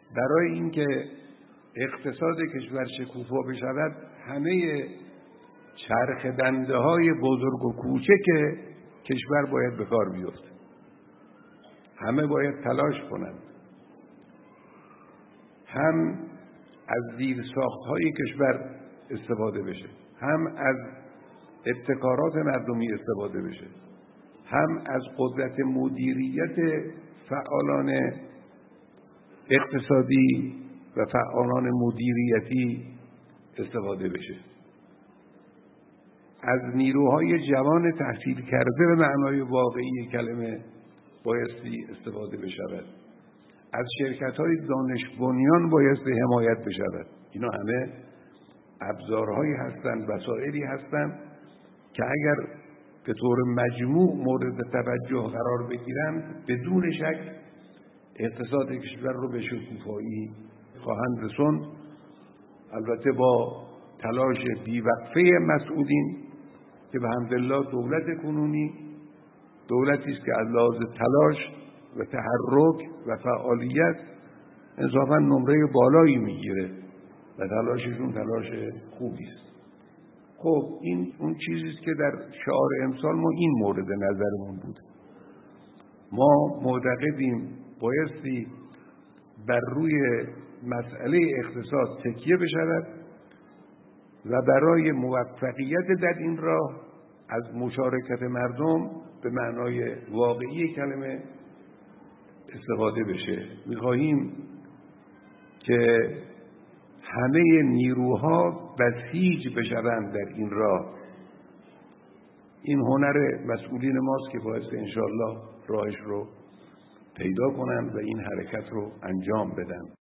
برای اینکه اقتصاد کشور شکوفا بشود همه چرخدنده های بزرگ و کوچک کشور باید به کار بیفته. همه باید تلاش کنند، هم از زیرساخت‌های کشور استفاده بشه، هم از ابتکارات مردمی استفاده بشه، هم از قدرت مدیریت فعالان اقتصادی و فعالان مدیریتی استفاده بشه. از نیروهای جوان تحصیل کرده به معنای واقعی کلمه بایستی استفاده بشود. از شرکت‌های دانش بنیان بایستی حمایت بشود. اینا همه ابزارهایی هستند، وسایلی هستند که اگر به طور مجموع مورد توجه قرار بگیرند بدون شک اقتصاد کشور رو به شکوفایی خواهند رسوند. البته با تلاش بیوقفه مسئولین که به حمدالله دولت کنونی دولتی است که از لحاظ تلاش و تحرک و فعالیت انصافا نمره بالایی میگیره و تلاششون تلاش خوبی است. خب این اون چیزی است که در شعار امسال ما این مورد نظرمون بود. ما معتقدیم بایستی بر روی مسئله اقتصاد تکیه بشود و برای موفقیت در این راه از مشارکت مردم به معنای واقعی کلمه استفاده بشه. می‌خواهیم که همه نیروها بسیج بشوند در این راه. این هنر مسئولین ماست که باید انشاءالله راهش رو پیدا کنند و این حرکت رو انجام بدن.